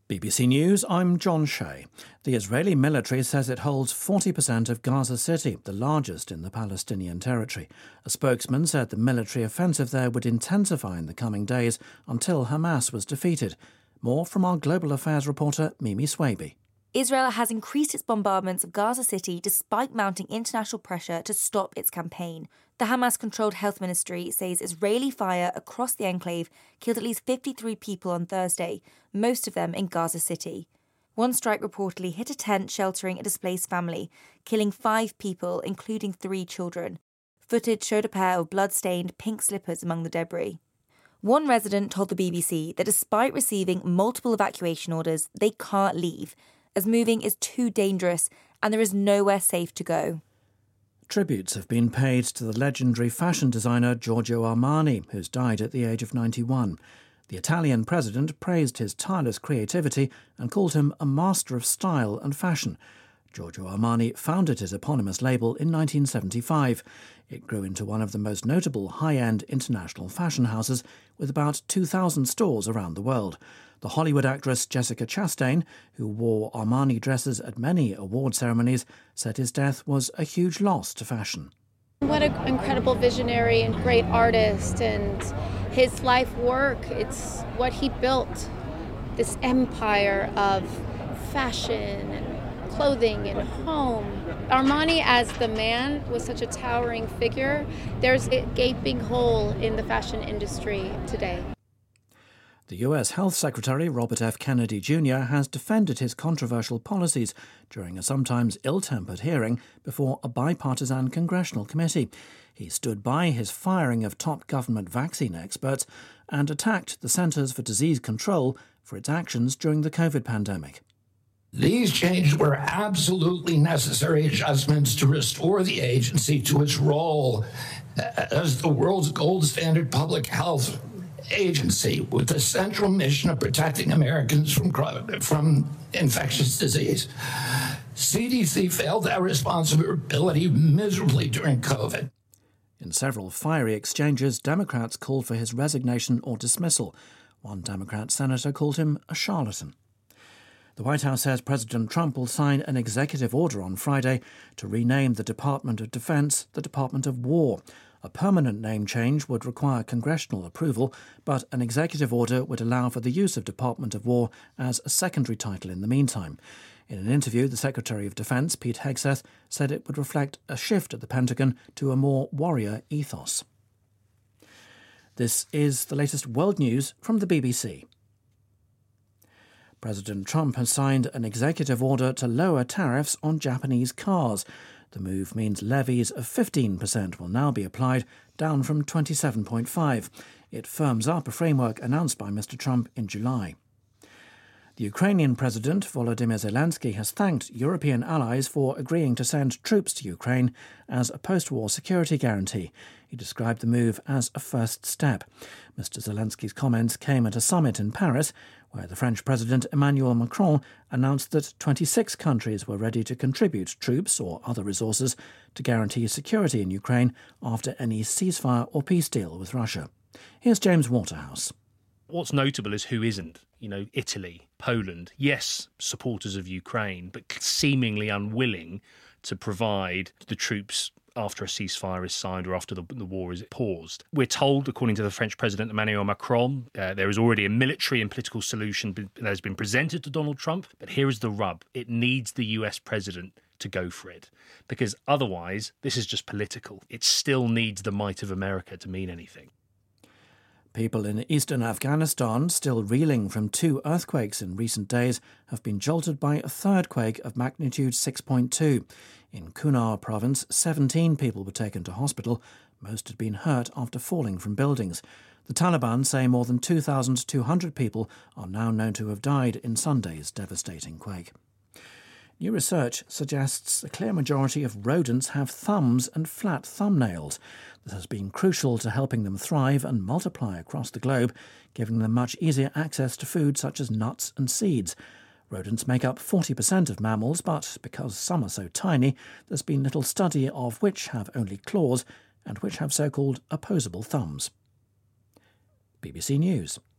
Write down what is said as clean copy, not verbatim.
BBC News, I'm John Shea. The Israeli military says it holds 40% of Gaza City, the largest in the Palestinian territory. A spokesman said the military offensive there would intensify in the coming days until Hamas was defeated. More from our global affairs reporter Mimi Swaby. Israel has increased its bombardments of Gaza City despite mounting international pressure to stop its campaign. The Hamas-controlled health ministry says Israeli fire across the enclave killed at least 53 people on Thursday, most of them in Gaza City. One strike reportedly hit a tent sheltering a displaced family, killing 5 people, including 3 children. Footage showed a pair of blood-stained pink slippers among the debris. One resident told the BBC that despite receiving multiple evacuation orders, they can't leave, as moving is too dangerous and there is nowhere safe to go. Tributes have been paid to the legendary fashion designer Giorgio Armani, who's died at the age of 91. The Italian president praised his tireless creativity and called him a master of style and fashion. Giorgio Armani founded his eponymous label in 1975. It grew into one of the most notable high-end international fashion houses with about 2,000 stores around the world. The Hollywood actress Jessica Chastain, who wore Armani dresses at many award ceremonies, said his death was a huge loss to fashion. What an incredible visionary and great artist, and his life work, it's what he built, this empire of fashion and clothing and home. Armani as the man was such a towering figure. There's a gaping hole in the fashion industry today. The US Health Secretary, Robert F. Kennedy Jr., has defended his controversial policies during a sometimes ill-tempered hearing before a bipartisan congressional committee. He stood by his firing of top government vaccine experts and attacked the Centers for Disease Control for its actions during the COVID pandemic. These changes were absolutely necessary adjustments to restore the agency to its role as the world's gold standard public health agency with the central mission of protecting Americans from infectious disease. CDC failed that responsibility miserably during COVID. In several fiery exchanges, Democrats called for his resignation or dismissal. One Democrat senator called him a charlatan. The White House says President Trump will sign an executive order on Friday to rename the Department of Defense the Department of War. A permanent name change would require congressional approval, but an executive order would allow for the use of Department of War as a secondary title in the meantime. In an interview, the Secretary of Defense, Pete Hegseth, said it would reflect a shift at the Pentagon to a more warrior ethos. This is the latest world news from the BBC. President Trump has signed an executive order to lower tariffs on Japanese cars. The move means levies of 15% will now be applied, down from 27.5%. It firms up a framework announced by Mr. Trump in July. The Ukrainian President Volodymyr Zelensky has thanked European allies for agreeing to send troops to Ukraine as a post-war security guarantee. He described the move as a first step. Mr. Zelensky's comments came at a summit in Paris, where the French President Emmanuel Macron announced that 26 countries were ready to contribute troops or other resources to guarantee security in Ukraine after any ceasefire or peace deal with Russia. Here's James Waterhouse. What's notable is who isn't. Italy, Poland, yes, supporters of Ukraine, but seemingly unwilling to provide the troops after a ceasefire is signed or after the war is paused. We're told, according to the French President Emmanuel Macron, there is already a military and political solution that has been presented to Donald Trump. But here is the rub. It needs the US president to go for it, because otherwise this is just political. It still needs the might of America to mean anything. People in eastern Afghanistan, still reeling from 2 earthquakes in recent days, have been jolted by a third quake of magnitude 6.2. In Kunar province, 17 people were taken to hospital. Most had been hurt after falling from buildings. The Taliban say more than 2,200 people are now known to have died in Sunday's devastating quake. New research suggests a clear majority of rodents have thumbs and flat thumbnails. This has been crucial to helping them thrive and multiply across the globe, giving them much easier access to food such as nuts and seeds. Rodents make up 40% of mammals, but because some are so tiny, there's been little study of which have only claws and which have so-called opposable thumbs. BBC News.